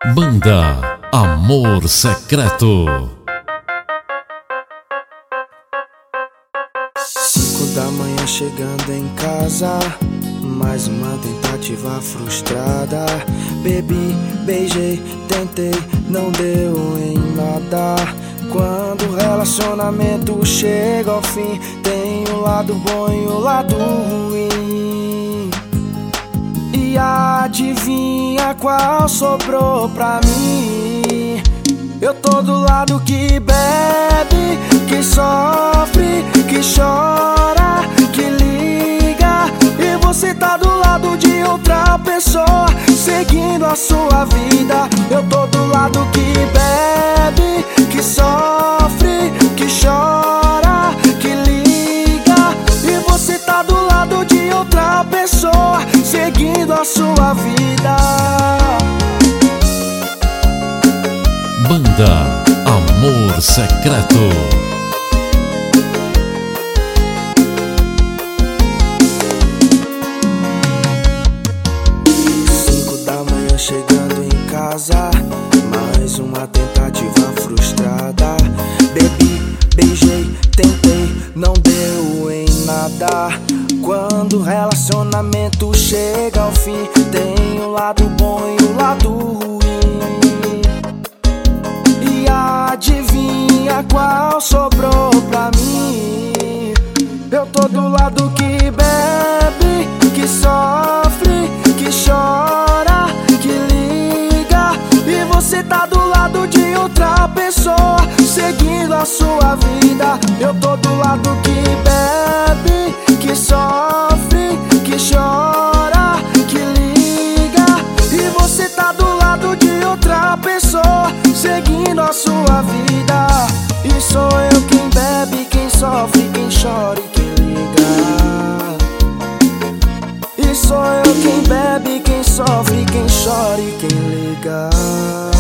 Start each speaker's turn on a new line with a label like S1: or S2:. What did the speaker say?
S1: Banda Amor Secreto.
S2: 5 da manhã chegando em casa, mais uma tentativa frustrada. Bebi, beijei, tentei, não deu em nada. Quando o relacionamento chega ao fim, tem o lado bom e o lado ruim. E adivinha qual sobrou pra mim? Eu tô do lado que bebe, que sofre, que chora, que liga. E você tá do lado de outra pessoa, seguindo a sua vida. Eu tô do lado que bebe, que sofre, que chora, que liga. E você tá do lado de outra pessoa, seguindo a sua vida.
S1: Banda Amor Secreto.
S2: 5 da manhã chegando em casa, mais uma tentativa frustrada. Bebi, beijei, tentei, não deu em nada. Quando o relacionamento chega ao fim, tem o lado bom e o lado ruim. E adivinha qual sobrou pra mim? Eu tô do lado que bebe, que sofre, que chora, que liga. E você tá do lado de outra pessoa, seguindo a sua vida. Eu tô do lado que bebe, que sofre, que chora, que liga. E você tá do lado de outra pessoa, seguindo a sua vida. E sou eu quem bebe, quem sofre, quem chora e quem liga. E sou eu quem bebe, quem sofre, quem chora e quem liga.